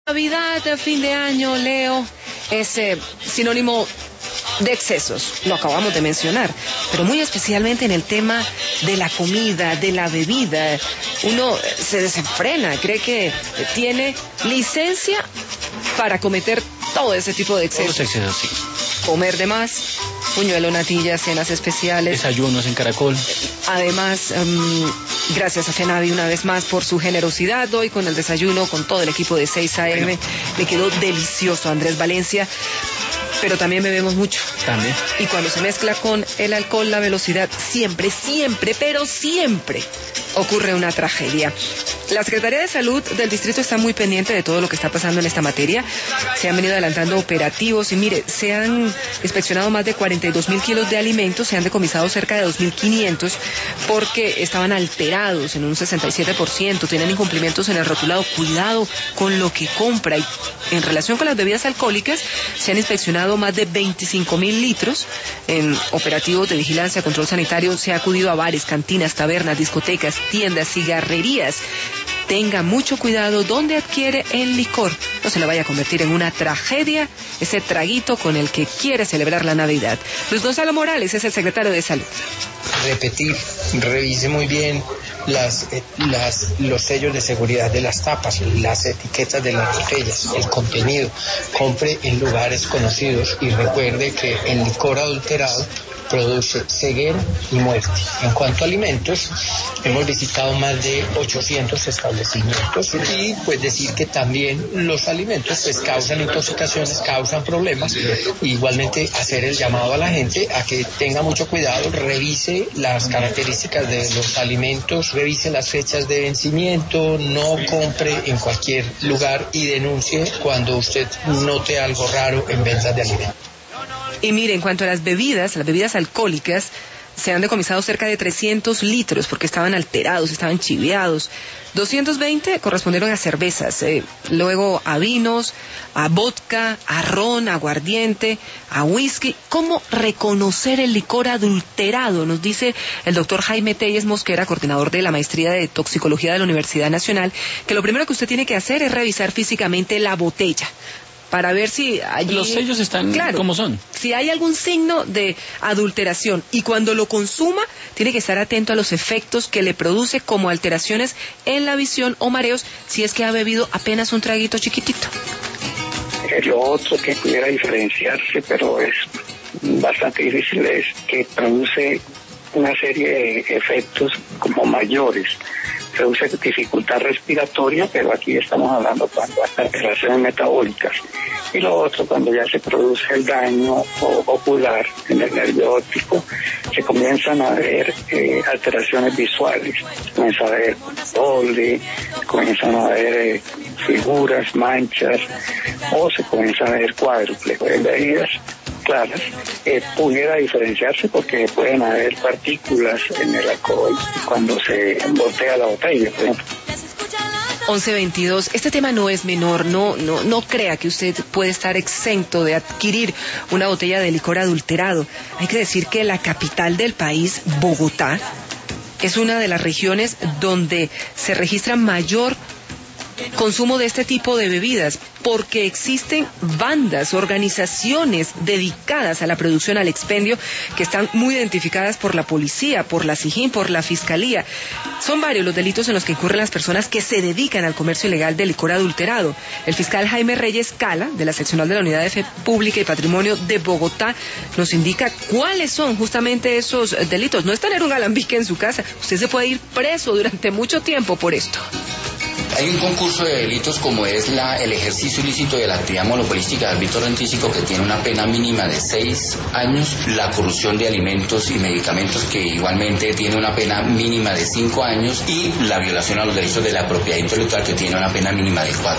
Navidad, fin de año, Leo, es sinónimo de excesos, lo acabamos de mencionar, pero muy especialmente en el tema de la comida, de la bebida. Uno se desenfrena, cree que tiene licencia para cometer todo ese tipo de excesos. Todos los excesos, sí. Comer de más, puñuelo, natillas, cenas especiales. Desayunos en Caracol. Además, gracias a Fenavi una vez más por su generosidad hoy con el desayuno, con todo el equipo de 6 AM. Le quedó delicioso, Andrés Valencia. Pero también bebemos mucho. También. Y cuando se mezcla con el alcohol, la velocidad, siempre, pero siempre ocurre una tragedia. La Secretaría de Salud del Distrito está muy pendiente de todo lo que está pasando en esta materia. Se han venido adelantando operativos y mire, se han inspeccionado más de 42.000 kilos de alimentos, se han decomisado cerca de 2.500 porque estaban alterados en un 67%, tienen incumplimientos en el rotulado. Cuidado con lo que compra. Y en relación con las bebidas alcohólicas, se han inspeccionado más de 25.000 litros en operativos de vigilancia, control sanitario. Se ha acudido a bares, cantinas, tabernas, discotecas, tiendas, cigarrerías. Tenga mucho cuidado donde adquiere el licor. No se le vaya a convertir en una tragedia ese traguito con el que quiere celebrar la Navidad. Luis Gonzalo Morales es el secretario de Salud. Repetir, revise muy bien los sellos de seguridad de las tapas, las etiquetas de las botellas, el contenido. Compre en lugares conocidos y recuerde que el licor adulterado produce ceguera y muerte. En cuanto a alimentos, hemos visitado más de 800 establecimientos y pues decir que también los alimentos pues causan intoxicaciones, causan problemas. Igualmente hacer el llamado a la gente a que tenga mucho cuidado, revise las características de los alimentos, revise las fechas de vencimiento, no compre en cualquier lugar y denuncie cuando usted note algo raro en ventas de alimentos. Y mire, en cuanto a las bebidas alcohólicas, se han decomisado cerca de 300 litros porque estaban alterados, estaban chiveados. 220 correspondieron a cervezas, luego a vinos, a vodka, a ron, a aguardiente, a whisky. ¿Cómo reconocer el licor adulterado? Nos dice el doctor Jaime Telles Mosquera, coordinador de la Maestría de Toxicología de la Universidad Nacional, que lo primero que usted tiene que hacer es revisar físicamente la botella, para ver si allí los sellos están como son. Si hay algún signo de adulteración, y cuando lo consuma tiene que estar atento a los efectos que le produce, como alteraciones en la visión o mareos, si es que ha bebido apenas un traguito chiquitito. Lo otro que pudiera diferenciarse, pero es bastante difícil, es que produce una serie de efectos como mayores. Produce dificultad respiratoria, pero aquí estamos hablando cuando hay alteraciones metabólicas. Y lo otro, cuando ya se produce el daño ocular en el nervio óptico, se comienzan a ver alteraciones visuales. Se comienza a ver doble, comienzan a ver figuras, manchas, o se comienza a ver cuádruple. En bebidas claras, pudiera diferenciarse porque pueden haber partículas en el alcohol cuando se voltea la botella, por ejemplo. 11:22. Este tema no es menor, no crea que usted puede estar exento de adquirir una botella de licor adulterado. Hay que decir que la capital del país, Bogotá, es una de las regiones donde se registra mayor consumo de este tipo de bebidas, porque existen bandas, organizaciones dedicadas a la producción, al expendio, que están muy identificadas por la policía, por la SIJIN, por la Fiscalía. Son varios los delitos en los que incurren las personas que se dedican al comercio ilegal de licor adulterado. El fiscal Jaime Reyes Cala, de la seccional de la Unidad de Fe Pública y Patrimonio de Bogotá, nos indica cuáles son justamente esos delitos. No es tener un alambique en su casa, usted se puede ir preso durante mucho tiempo por esto. Hay un concurso de delitos como es el ejercicio ilícito de la actividad monopolística de ámbito rentístico, que tiene una pena mínima de 6 años, la corrupción de alimentos y medicamentos, que igualmente tiene una pena mínima de 5 años, y la violación a los derechos de la propiedad intelectual, que tiene una pena mínima de 4